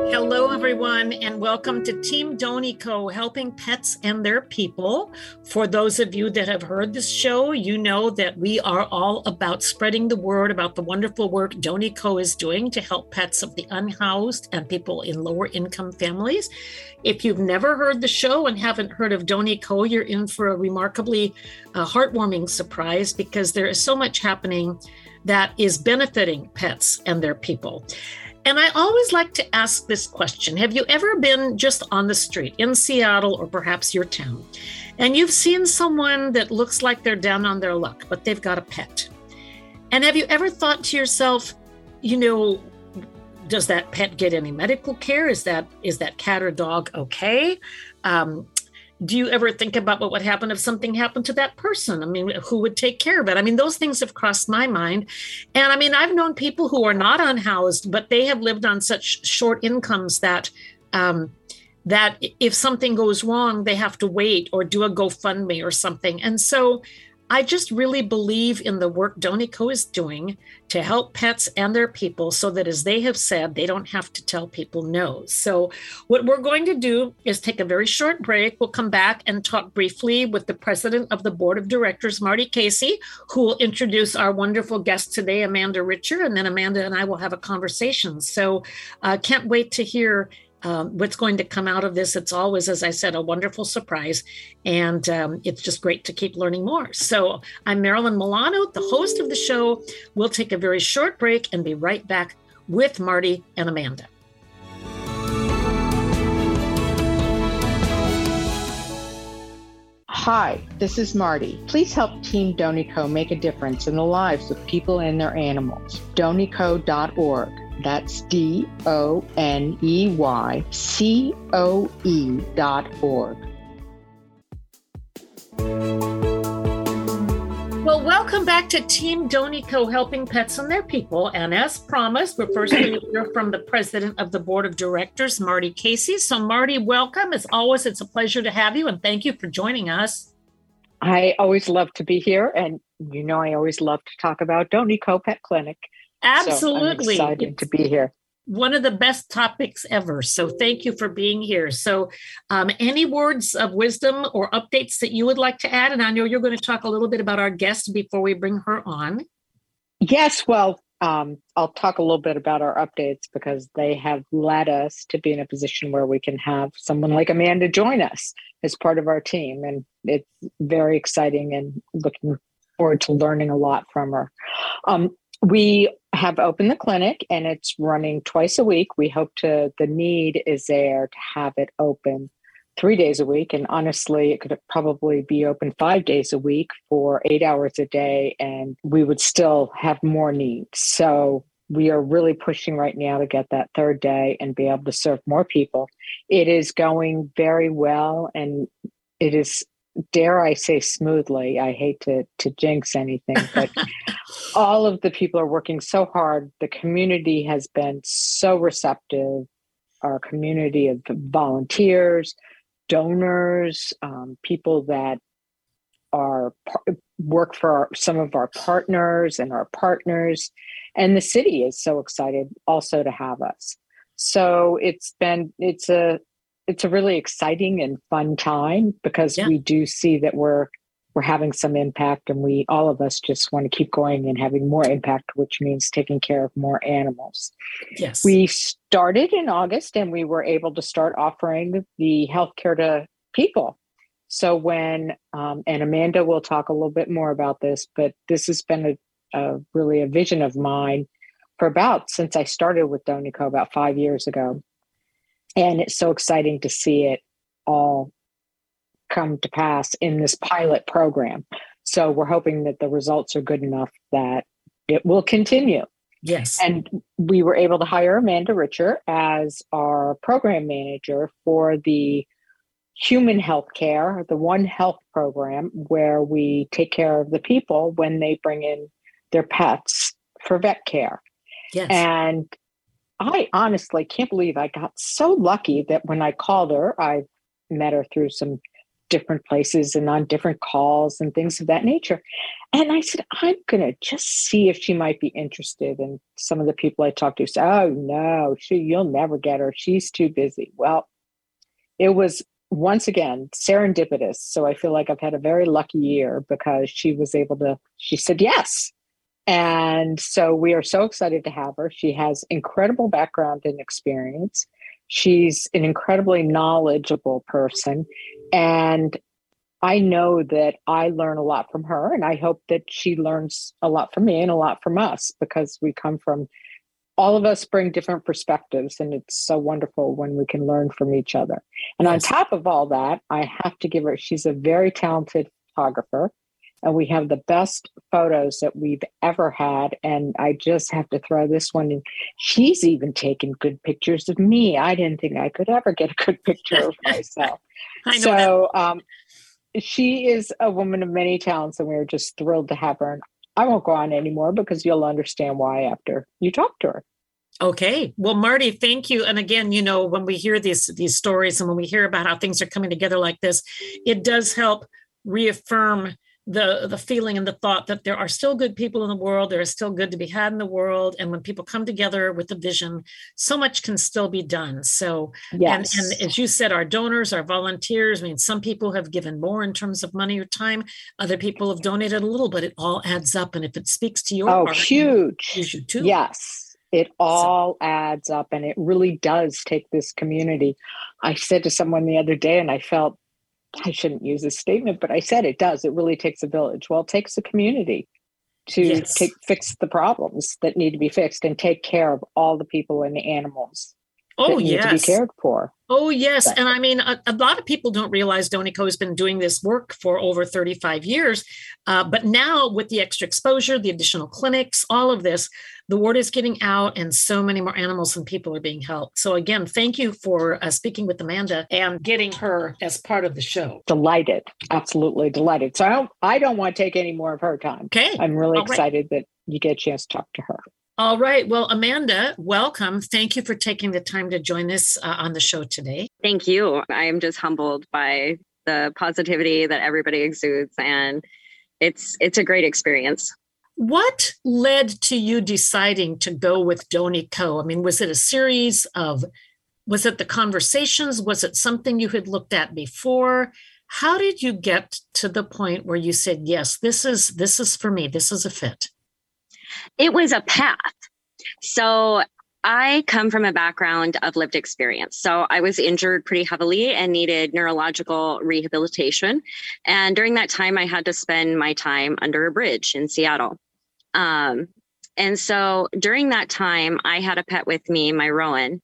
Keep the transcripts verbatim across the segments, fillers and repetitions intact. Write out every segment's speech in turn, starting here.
Hello, everyone, and welcome to Team Donico, helping pets and their people. For those of you that have heard this show, you know that we are all about spreading the word about the wonderful work Donico is doing to help pets of the unhoused and people in lower income families. If you've never heard the show and haven't heard of Donico, you're in for a remarkably uh, heartwarming surprise, because there is so much happening that is benefiting pets and their people. And I always like to ask this question. Have you ever been just on the street in Seattle or perhaps your town, and you've seen someone that looks like they're down on their luck, but they've got a pet? And have you ever thought to yourself, you know, does that pet get any medical care? Is that is that cat or dog okay? Um, do you ever think about what would happen if something happened to that person? I mean, who would take care of it? I mean, those things have crossed my mind. And I mean, I've known people who are not unhoused, but they have lived on such short incomes that um, that if something goes wrong, they have to wait or do a GoFundMe or something. And so I just really believe in the work Donico is doing to help pets and their people, so that, as they have said, they don't have to tell people no. So what we're going to do is take a very short break. We'll come back and talk briefly with the president of the board of directors, Marty Casey, who will introduce our wonderful guest today, Amanda Richer, and then Amanda and I will have a conversation. So I uh, can't wait to hear Um, what's going to come out of this. It's always, as I said, a wonderful surprise. And um, it's just great to keep learning more. So I'm Marilyn Milano, the host of the show. We'll take a very short break and be right back with Marty and Amanda. Hi, this is Marty. Please help Team Donico make a difference in the lives of people and their animals. Donico dot org. That's D O N E Y C O E dot org. Well, welcome back to Team Donico, helping pets and their people. And as promised, we're first going to hear from the president of the board of directors, Marty Casey. So Marty, welcome. As always, it's a pleasure to have you, and thank you for joining us. I always love to be here. And you know, I always love to talk about Donico Pet Clinic. Absolutely. So I'm excited to be here. One of the best topics ever. So thank you for being here. So um, any words of wisdom or updates that you would like to add? And I know you're going to talk a little bit about our guest before we bring her on. Yes, well, um, I'll talk a little bit about our updates, because they have led us to be in a position where we can have someone like Amanda join us as part of our team. And it's very exciting, and looking forward to learning a lot from her. Um, We have opened the clinic, and it's running twice a week. We hope to, the need is there to have it open three days a week. And honestly, it could probably be open five days a week for eight hours a day, and we would still have more needs. So we are really pushing right now to get that third day and be able to serve more people. It is going very well, and it is, dare I say, smoothly. I hate to to jinx anything, but all of the people are working so hard. The community has been so receptive. Our community of volunteers, donors, um, people that are work for our, some of our partners and our partners, and the city is so excited also to have us. So it's been it's a It's a really exciting and fun time, because yeah. we do see that we're we're having some impact, and we all of us just want to keep going and having more impact, which means taking care of more animals. Yes. We started in August, and we were able to start offering the healthcare to people. So when um, and Amanda will talk a little bit more about this, but this has been a, a really a vision of mine for about since I started with Donico about five years ago. And it's so exciting to see it all come to pass in this pilot program. So we're hoping that the results are good enough that it will continue. Yes. And we were able to hire Amanda Richer as our program manager for the human health care, the One Health program, where we take care of the people when they bring in their pets for vet care. Yes. And I honestly can't believe I got so lucky that when I called her, I met her through some different places and on different calls and things of that nature. And I said, I'm going to just see if she might be interested. And some of the people I talked to said, oh, no, she, you'll never get her. She's too busy. Well, it was once again serendipitous. So I feel like I've had a very lucky year because she was able to, she said yes. And so we are so excited to have her. She has incredible background and experience. She's an incredibly knowledgeable person. And I know that I learn a lot from her, and I hope that she learns a lot from me and a lot from us, because we come from, all of us bring different perspectives, and it's so wonderful when we can learn from each other. And yes. On top of all that, I have to give her, she's a very talented photographer, and we have the best photos that we've ever had. And I just have to throw this one in. She's even taken good pictures of me. I didn't think I could ever get a good picture of myself. I know so um, she is a woman of many talents, and we're just thrilled to have her. And I won't go on anymore because you'll understand why after you talk to her. Okay. Well, Marty, thank you. And again, you know, when we hear these, these stories and when we hear about how things are coming together like this, it does help reaffirm the the feeling and the thought that there are still good people in the world. There is still good to be had in the world. And when people come together with a vision, so much can still be done. So, yes. and, and as you said, our donors, our volunteers, I mean, some people have given more in terms of money or time. Other people have donated a little, but it all adds up. And if it speaks to your oh, heart, huge. You should too. Yes. It all so. adds up, and it really does take this community. I said to someone the other day, and I felt, I shouldn't use this statement, but I said it does. It really takes a village. Well, it takes a community to yes. take, fix the problems that need to be fixed and take care of all the people and the animals oh, that need yes. to be cared for. Oh, yes. And I mean, a, a lot of people don't realize Donico has been doing this work for over thirty-five years. Uh, but now with the extra exposure, the additional clinics, all of this, the word is getting out and so many more animals and people are being helped. So again, thank you for uh, speaking with Amanda and getting her as part of the show. Delighted. Absolutely delighted. So I don't, I don't want to take any more of her time. Okay. I'm really all excited right. that you get a chance to talk to her. All right. Well, Amanda, welcome. Thank you for taking the time to join us uh, on the show today. Thank you. I am just humbled by the positivity that everybody exudes, and it's it's a great experience. What led to you deciding to go with Donico? I mean, was it a series of, was it the conversations? Was it something you had looked at before? How did you get to the point where you said, yes, this is this is for me. This is a fit? It was a path. So I come from a background of lived experience. So I was injured pretty heavily and needed neurological rehabilitation. And during that time, I had to spend my time under a bridge in Seattle. Um, and so during that time, I had a pet with me, my Rowan,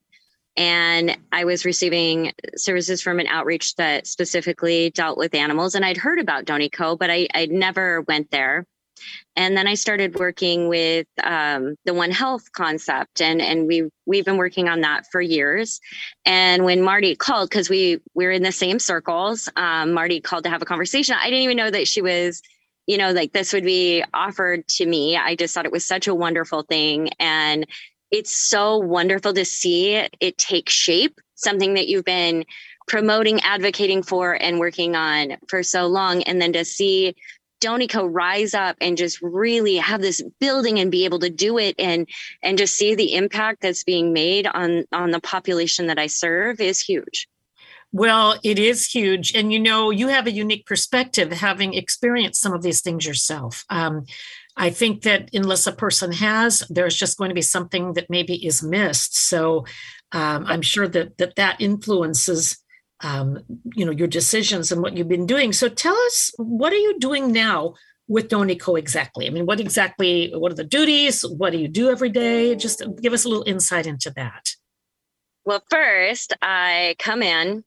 and I was receiving services from an outreach that specifically dealt with animals. And I'd heard about Donico, but I I never went there. And then I started working with um, the One Health concept, and and we we've been working on that for years. And when Marty called, because we we're in the same circles, um, Marty called to have a conversation. I didn't even know that she was, you know, like this would be offered to me. I just thought it was such a wonderful thing, and it's so wonderful to see it take shape. Something that you've been promoting, advocating for, and working on for so long, and then to see Donico rise up and just really have this building and be able to do it and and just see the impact that's being made on on the population that I serve is huge. Well, it is huge. And, you know, you have a unique perspective having experienced some of these things yourself. Um, I think that unless a person has, there's just going to be something that maybe is missed. So um, I'm sure that that, that influences Um, you know, your decisions and what you've been doing. So tell us, what are you doing now with Donico exactly? I mean, what exactly, what are the duties? What do you do every day? Just give us a little insight into that. Well, first, I come in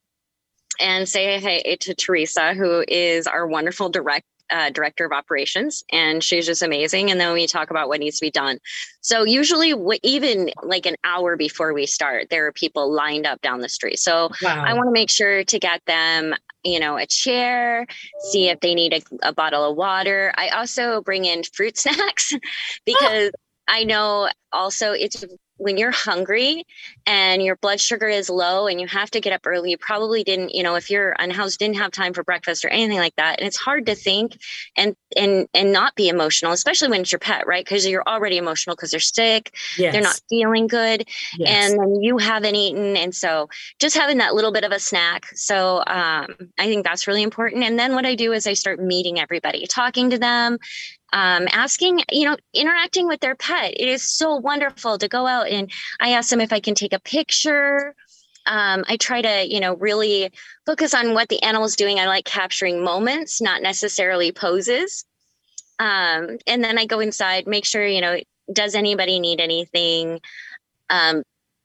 and say hey to Teresa, who is our wonderful direct Uh, director of operations, and she's just amazing. And then we talk about what needs to be done. So usually w- even like an hour before we start, there are people lined up down the street. So wow. I want to make sure to get them, you know, a chair, see if they need a, a bottle of water. I also bring in fruit snacks because oh. I know also it's when you're hungry and your blood sugar is low and you have to get up early, you probably didn't, you know, if you're unhoused, didn't have time for breakfast or anything like that. And it's hard to think and and and not be emotional, especially when it's your pet, right? Because you're already emotional because they're sick, Yes. they're not feeling good, Yes. and then you haven't eaten. And so just having that little bit of a snack. So um, I think that's really important. And then what I do is I start meeting everybody, talking to them, um, asking, you know, interacting with their pet. It is so wonderful to go out and I ask them if I can take a picture. Um, I try to, you know, really focus on what the animal's doing. I like capturing moments, not necessarily poses. Um, and then I go inside, make sure, you know, does anybody need anything? Um,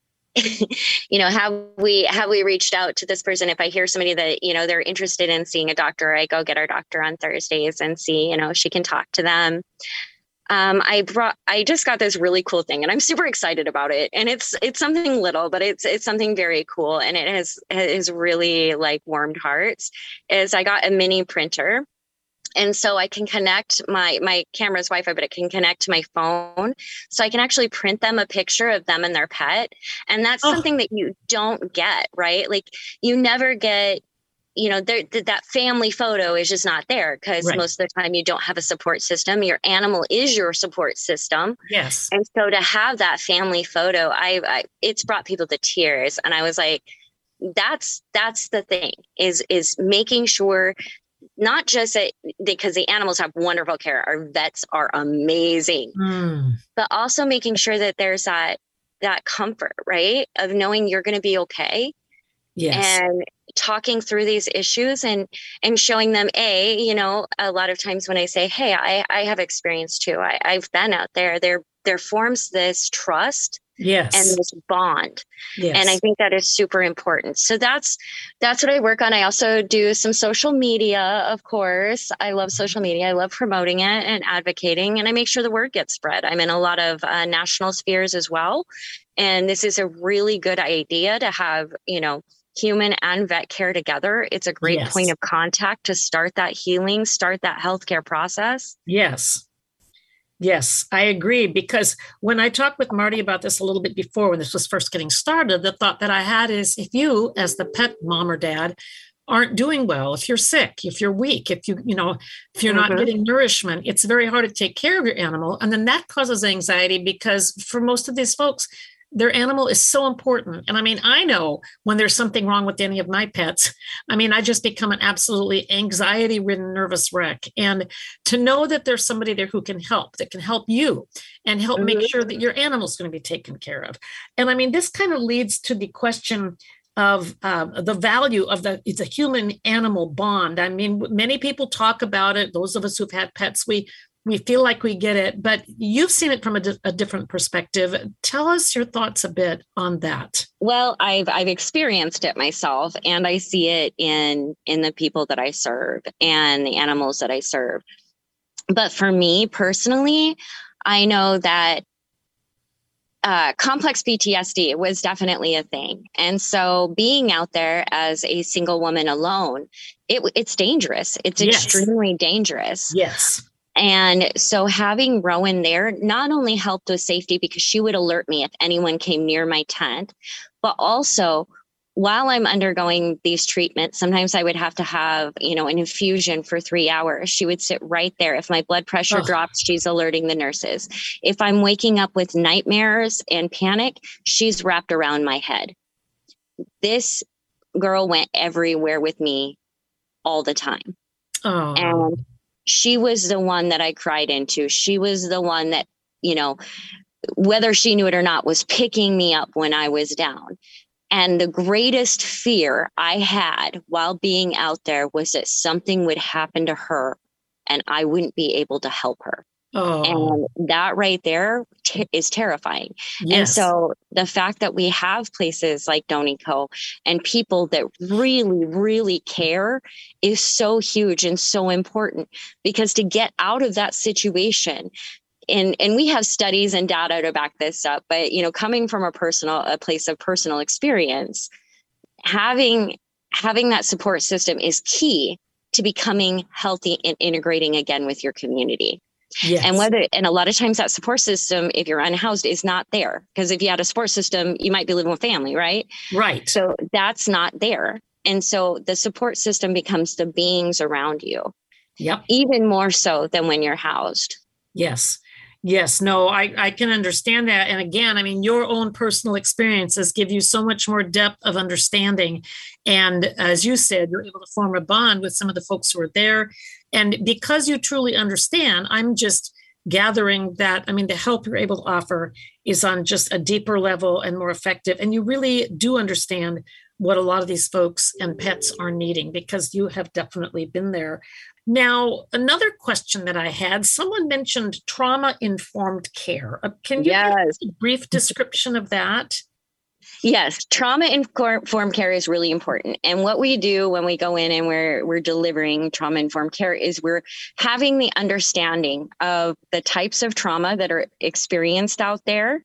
you know, have we have we reached out to this person? If I hear somebody that, you know, they're interested in seeing a doctor, I go get our doctor on Thursdays and see, you know, if she can talk to them. Um, I brought I just got this really cool thing and I'm super excited about it. And it's it's something little, but it's it's something very cool. And it has has really like warmed hearts. Is I got a mini printer. And so I can connect my, my camera's Wi-Fi, but it can connect to my phone. So I can actually print them a picture of them and their pet. And that's oh. something that you don't get, right? Like you never get, you know, there, that family photo is just not there because right. most of the time you don't have a support system. Your animal is your support system. Yes. And so to have that family photo, I, I it's brought people to tears. And I was like, that's, that's the thing is, is making sure not just that, because the animals have wonderful care. Our vets are amazing, mm. but also making sure that there's that, that comfort, right? Of knowing you're going to be okay. Yes. And talking through these issues and, and showing them a, you know, a lot of times when I say, hey, I, I have experience too. I, I've been out there, there, there forms this trust. Yes. And this bond. Yes. And I think that is super important. So that's, that's what I work on. I also do some social media, of course. I love social media. I love promoting it and advocating, and I make sure the word gets spread. I'm in a lot of uh, national spheres as well. And this is a really good idea to have, you know, human and vet care together. It's a great yes. point of contact to start that healing, start that healthcare process. Yes. Yes, I agree. Because when I talked with Marty about this a little bit before, when this was first getting started, the thought that I had is if you, as the pet mom or dad, aren't doing well, if you're sick, if you're weak, if you, you know, if you're mm-hmm. not getting nourishment, it's very hard to take care of your animal. And then that causes anxiety because for most of these folks, their animal is so important. And I mean, I know when there's something wrong with any of my pets, I mean, I just become an absolutely anxiety-ridden, nervous wreck. And to know that there's somebody there who can help, that can help you and help mm-hmm. make sure that your animal's going to be taken care of. And I mean, this kind of leads to the question of uh, the value of the, it's a human animal bond. I mean, many people talk about it. Those of us who've had pets, we We feel like we get it, but you've seen it from a, di- a different perspective. Tell us your thoughts a bit on that. Well, I've I've experienced it myself, and I see it in in the people that I serve and the animals that I serve. But for me personally, I know that uh, complex P T S D was definitely a thing, and so being out there as a single woman alone, it it's dangerous. It's yes. extremely dangerous. Yes. And so having Rowan there not only helped with safety because she would alert me if anyone came near my tent, but also while I'm undergoing these treatments, sometimes I would have to have, you know, an infusion for three hours. She would sit right there. If my blood pressure oh. drops, she's alerting the nurses. If I'm waking up with nightmares and panic, she's wrapped around my head. This girl went everywhere with me all the time. Oh. And she was the one that I cried into. She was the one that, you know, whether she knew it or not, was picking me up when I was down. And the greatest fear I had while being out there was that something would happen to her and I wouldn't be able to help her. Oh. And that right there t- is terrifying. Yes. And so the fact that we have places like DoniCo and people that really, really care is so huge and so important, because to get out of that situation, and, and we have studies and data to back this up, but, you know, coming from a personal, a place of personal experience, having, having that support system is key to becoming healthy and integrating again with your community. Yes. And whether, and a lot of times that support system, if you're unhoused, is not there. Because if you had a support system, you might be living with family, right? Right. So that's not there. And so the support system becomes the beings around you. Yep. Even more so than when you're housed. Yes. Yes. No, I, I can understand that. And again, I mean, your own personal experiences give you so much more depth of understanding. And as you said, you're able to form a bond with some of the folks who are there. And because you truly understand, I'm just gathering that, I mean, the help you're able to offer is on just a deeper level and more effective. And you really do understand what a lot of these folks and pets are needing, because you have definitely been there. Now, another question that I had, someone mentioned trauma-informed care. Uh, can you Yes. give a brief description of that? Yes, trauma-informed care is really important. And what we do when we go in and we're we're delivering trauma-informed care is we're having the understanding of the types of trauma that are experienced out there,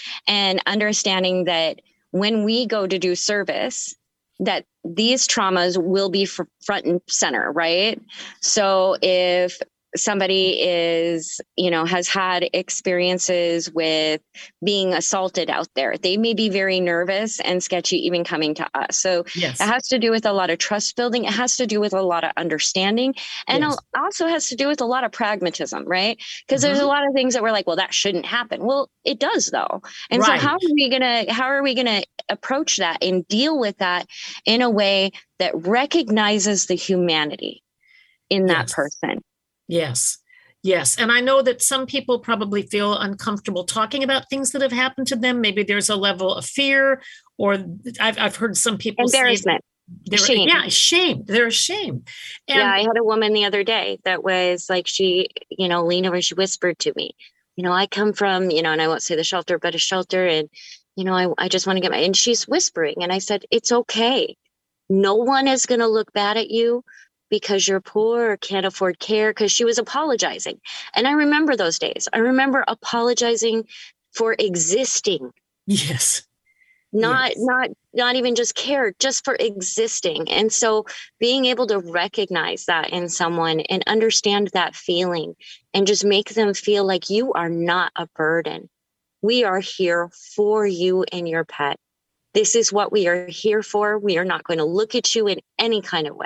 and understanding that when we go to do service, that these traumas will be front and center, right? So if somebody is, you know, has had experiences with being assaulted out there, they may be very nervous and sketchy even coming to us. So yes. It has to do with a lot of trust building. It has to do with a lot of understanding, and yes. It also has to do with a lot of pragmatism, right? Because mm-hmm. there's a lot of things that we're like, well, that shouldn't happen. Well, it does though. And right. So how are we gonna how are we gonna approach that and deal with that in a way that recognizes the humanity in that yes. person? Yes. Yes. And I know that some people probably feel uncomfortable talking about things that have happened to them. Maybe there's a level of fear, or I've, I've heard some people embarrassment. Say shame. Yeah, shame. They're ashamed. And yeah, I had a woman the other day that was like, she, you know, leaned over, she whispered to me, you know, I come from, you know, and I won't say the shelter, but a shelter. And, you know, I, I just want to get my, and she's whispering. And I said, it's okay. No one is going to look bad at you because you're poor or can't afford care, because she was apologizing. And I remember those days. I remember apologizing for existing. Yes. Not, yes. not, not even just care, just for existing. And so being able to recognize that in someone and understand that feeling and just make them feel like you are not a burden. We are here for you and your pet. This is what we are here for. We are not going to look at you in any kind of way.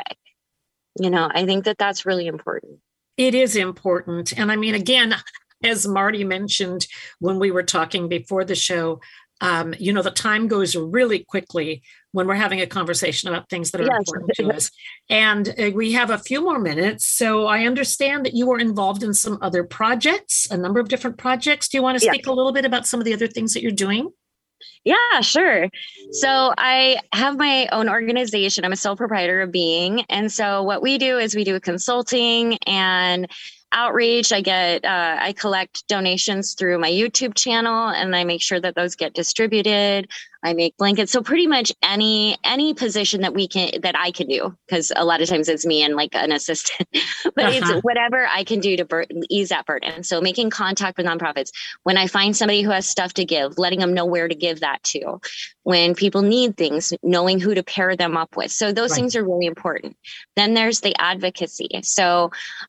You know, I think that that's really important. It is important. And I mean, again, as Marty mentioned when we were talking before the show, um, you know, the time goes really quickly when we're having a conversation about things that are yes. important to us. And uh, we have a few more minutes. So I understand that you are involved in some other projects, a number of different projects. Do you want to speak yeah. a little bit about some of the other things that you're doing? Yeah, sure. So I have my own organization. I'm a sole proprietor of Being. And so what we do is we do consulting and outreach. I get, uh, I collect donations through my YouTube channel, and I make sure that those get distributed. I make blankets. So pretty much any, any position that we can, that I can do, because a lot of times it's me and like an assistant, but uh-huh. it's whatever I can do to bur- ease that burden. So making contact with nonprofits, when I find somebody who has stuff to give, letting them know where to give that to. When people need things, knowing who to pair them up with. So those right. things are really important. Then there's the advocacy. So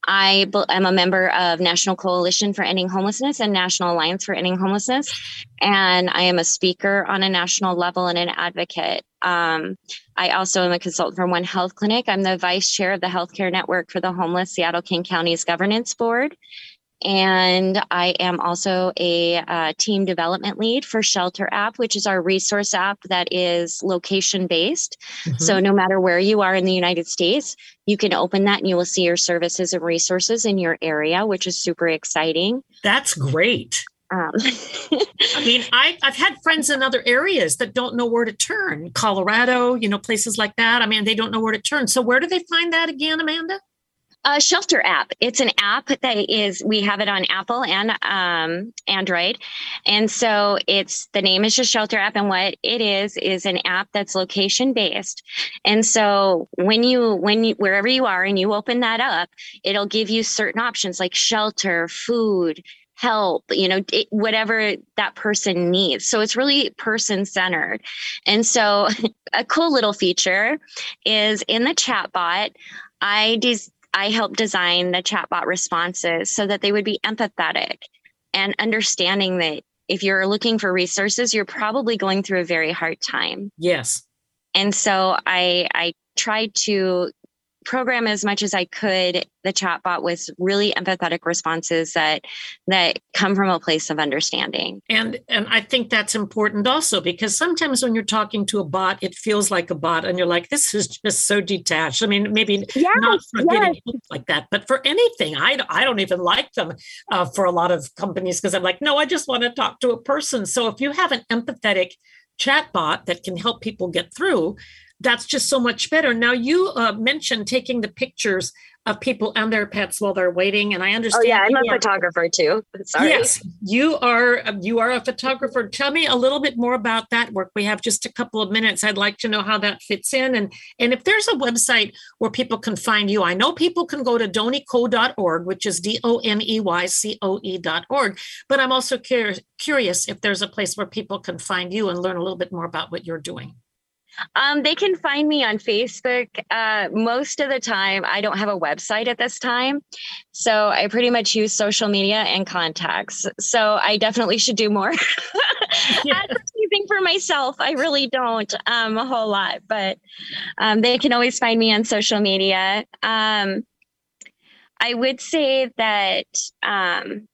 I am a member of National Coalition for Ending Homelessness and National Alliance for Ending Homelessness. And I am a speaker on a national level and an advocate. Um, I also am a consultant for One Health Clinic. I'm the vice chair of the Healthcare Network for the Homeless Seattle-King County's Governance Board. And I am also a uh, team development lead for Shelter App, which is our resource app that is location based. Mm-hmm. So no matter where you are in the United States, you can open that and you will see your services and resources in your area, which is super exciting. That's great. Um, I mean, I, I've had friends in other areas that don't know where to turn. Colorado, you know, places like that. I mean, they don't know where to turn. So where do they find that again, Amanda? Uh, Shelter App. It's an app that is, we have it on Apple and um, Android. And so it's, the name is just Shelter App. And what it is, is an app that's location based. And so when you, when you, wherever you are and you open that up, it'll give you certain options like shelter, food, help, you know, it, whatever that person needs. So it's really person centered. And so a cool little feature is in the chat bot, I des- I helped design the chatbot responses so that they would be empathetic and understanding that if you're looking for resources, you're probably going through a very hard time. Yes. And so I, I tried to program as much as I could the chatbot with really empathetic responses that that come from a place of understanding. And and I think that's important also, because sometimes when you're talking to a bot, it feels like a bot and you're like, this is just so detached. I mean, maybe yes, not for yes. getting hooked like that, but for anything. I, I don't even like them uh, for a lot of companies because I'm like, no, I just want to talk to a person. So if you have an empathetic chatbot that can help people get through, that's just so much better. Now, you uh, mentioned taking the pictures of people and their pets while they're waiting, and I understand. Oh yeah, I'm a are, photographer too. Sorry. Yes, you are. You are a photographer. Tell me a little bit more about that work. We have just a couple of minutes. I'd like to know how that fits in, and and if there's a website where people can find you. I know people can go to doneyco dot org, which is D O N E Y C O E dot org. But I'm also curious, curious if there's a place where people can find you and learn a little bit more about what you're doing. Um, they can find me on Facebook. Uh, most of the time, I don't have a website at this time. So I pretty much use social media and contacts. So I definitely should do more Yeah. advertising for myself. I really don't um, a whole lot, but um, they can always find me on social media. Um, I would say that um,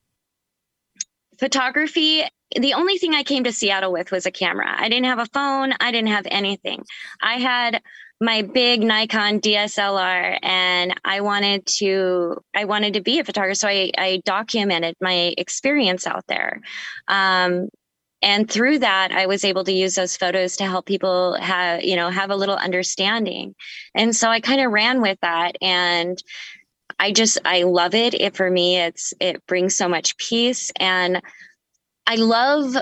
photography, the only thing I came to Seattle with was a camera. I didn't have a phone. I didn't have anything. I had my big Nikon D S L R and I wanted to, I wanted to be a photographer. So I, I documented my experience out there. Um, and through that, I was able to use those photos to help people have, you know, have a little understanding. And so I kind of ran with that. And I just, I love it. It, for me, it's, it brings so much peace. And I love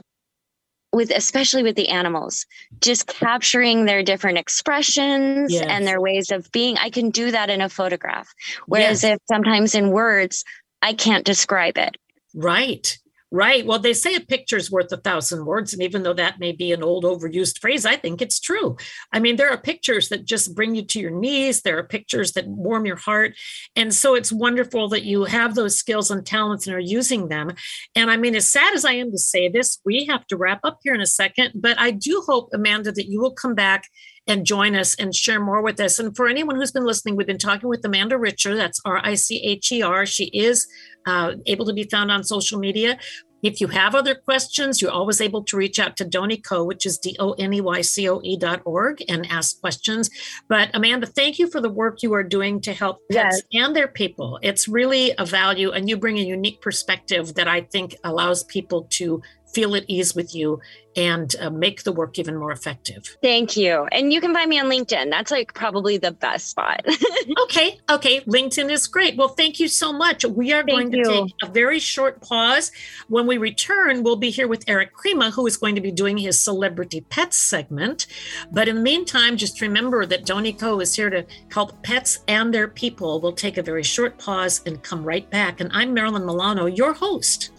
with, especially with the animals, just capturing their different expressions Yes. and their ways of being. I can do that in a photograph. Whereas Yes. if sometimes in words, I can't describe it. Right. Right. Well, they say a picture's worth a thousand words. And even though that may be an old overused phrase, I think it's true. I mean, there are pictures that just bring you to your knees. There are pictures that warm your heart. And so it's wonderful that you have those skills and talents and are using them. And I mean, as sad as I am to say this, we have to wrap up here in a second. But I do hope, Amanda, that you will come back and join us and share more with us. And for anyone who's been listening, we've been talking with Amanda Richer. That's R I C H E R. She is uh, able to be found on social media. If you have other questions, you're always able to reach out to DoneyCo, which is D O N E Y C O E dot org, and ask questions. But Amanda, thank you for the work you are doing to help pets Yes. and their people. It's really a value, and you bring a unique perspective that I think allows people to feel at ease with you and uh, make the work even more effective. Thank you. And you can find me on LinkedIn. That's like probably the best spot. Okay. Okay. LinkedIn is great. Well, thank you so much. We are going Thank to you. take a very short pause. When we return, we'll be here with Eric Crema, who is going to be doing his Celebrity Pets segment. But in the meantime, just remember that DoneyCo is here to help pets and their people. We'll take a very short pause and come right back. And I'm Marilyn Milano, your host.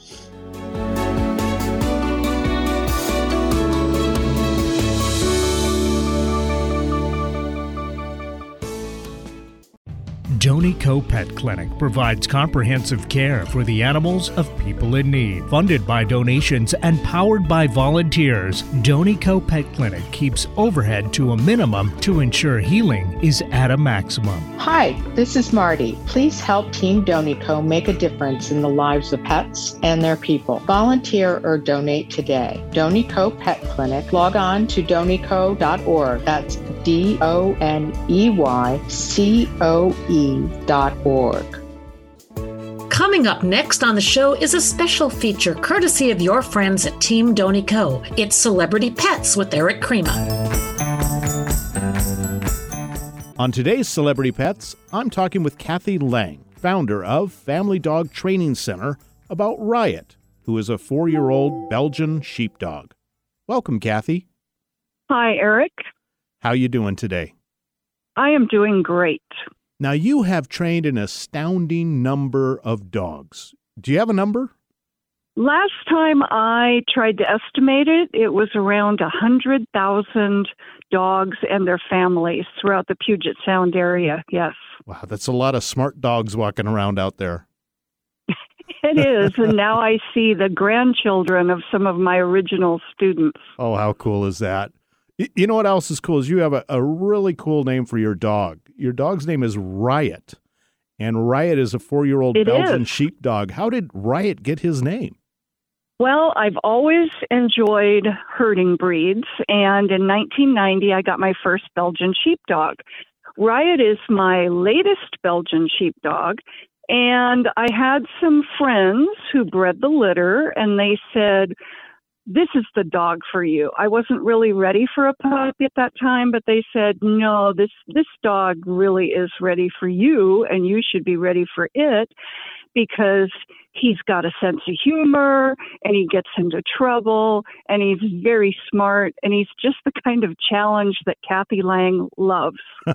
DoneyCo Pet Clinic provides comprehensive care for the animals of people in need. Funded by donations and powered by volunteers, DoneyCo Pet Clinic keeps overhead to a minimum to ensure healing is at a maximum. Hi, this is Marty. Please help Team DoneyCo make a difference in the lives of pets and their people. Volunteer or donate today. DoneyCo Pet Clinic. Log on to doneyco dot org. That's D O N E Y C O E dot org. Coming up next on the show is a special feature courtesy of your friends at Team DoneyCo. It's Celebrity Pets with Eric Crema. On today's Celebrity Pets, I'm talking with Kathy Lang, founder of Family Dog Training Center, about Riot, who is a four-year-old Belgian sheepdog. Welcome, Kathy. Hi, Eric. How you doing today? I am doing great. Now, you have trained an astounding number of dogs. Do you have a number? Last time I tried to estimate it, it was around one hundred thousand dogs and their families throughout the Puget Sound area, yes. Wow, that's a lot of smart dogs walking around out there. It is, and now I see the grandchildren of some of my original students. Oh, how cool is that? You know what else is cool is you have a, a really cool name for your dog. Your dog's name is Riot, and Riot is a four-year-old It Belgian is. sheepdog. How did Riot get his name? Well, I've always enjoyed herding breeds, and in nineteen ninety, I got my first Belgian sheepdog. Riot is my latest Belgian sheepdog, and I had some friends who bred the litter, and they said, this is the dog for you. I wasn't really ready for a puppy at that time, but they said, no, this, this dog really is ready for you, and you should be ready for it, because he's got a sense of humor, and he gets into trouble, and he's very smart, and he's just the kind of challenge that Kathy Lang loves.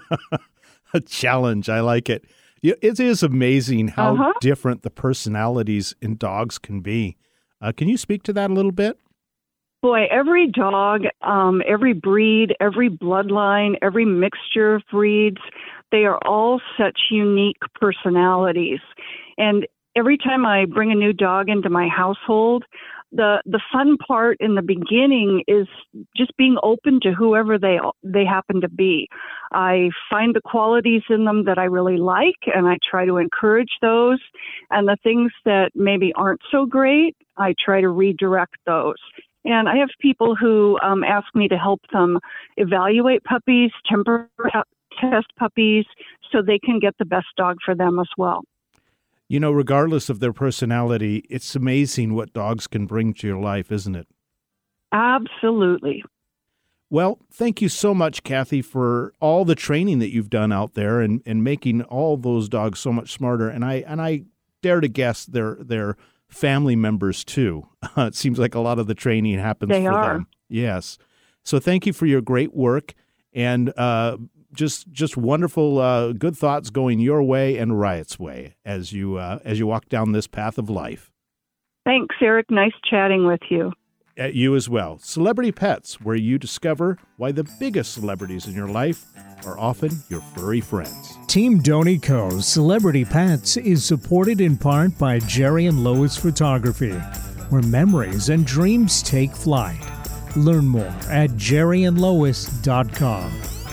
A challenge. I like it. It is amazing how Uh-huh. different the personalities in dogs can be. Uh, can you speak to that a little bit? Boy, every dog, um, every breed, every bloodline, every mixture of breeds, they are all such unique personalities. And every time I bring a new dog into my household, the the fun part in the beginning is just being open to whoever they they happen to be. I find the qualities in them that I really like, and I try to encourage those. And the things that maybe aren't so great, I try to redirect those. And I have people who um, ask me to help them evaluate puppies, temper test puppies, so they can get the best dog for them as well. You know, regardless of their personality, it's amazing what dogs can bring to your life, isn't it? Absolutely. Well, thank you so much, Kathy, for all the training that you've done out there and, and making all those dogs so much smarter. And I and I dare to guess they're they're family members too. Uh, it seems like a lot of the training happens They for are. them. Yes. So thank you for your great work and uh, just just wonderful, uh, good thoughts going your way and Riot's way as you uh, as you walk down this path of life. Thanks, Eric. Nice chatting with you. At you as well. Celebrity Pets, where you discover why the biggest celebrities in your life are often your furry friends. Team Donico Celebrity Pets is supported in part by Jerry and Lois Photography, where memories and dreams take flight. Learn more at jerry and lois dot com.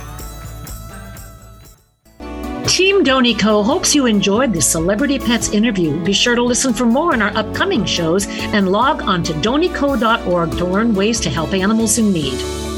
Team Donico hopes you enjoyed the Celebrity Pets interview. Be sure to listen for more in our upcoming shows and log on to donico dot org to learn ways to help animals in need.